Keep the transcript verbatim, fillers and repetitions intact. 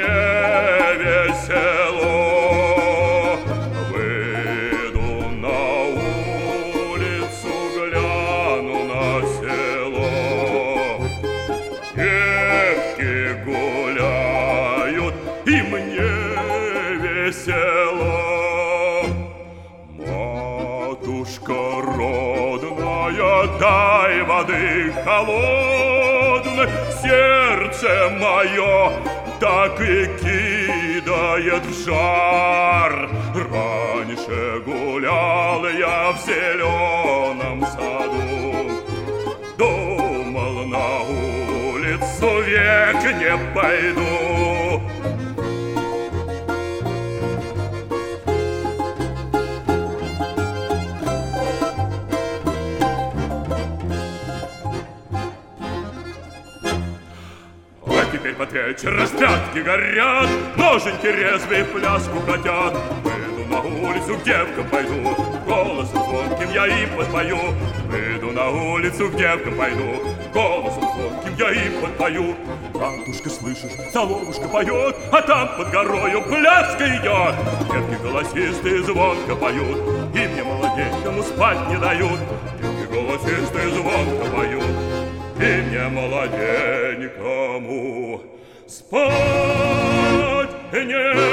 весело. Выйду на улицу, гляну на село. Девки гуляют, и мне весело. Матушка родная, дай воды холодной, сердце мое так и кидает в жар. Раньше гулял я в зеленом саду, думал, на улицу век не пойду. Теперь под вечер распятки горят, ноженьки резвые пляску хотят. Выйду на улицу, к девкам пойду, голосом звонким я им подпою. Выйду на улицу, к девкам пойду, голосом звонким я им подпою. Матушка, слышишь, соловушка поет, а там под горою пляска идет. Девки голосистые звонко поют, и мне молоденькому спать не дают. Девки голосистые звонко поют, и мне молоденькому спать не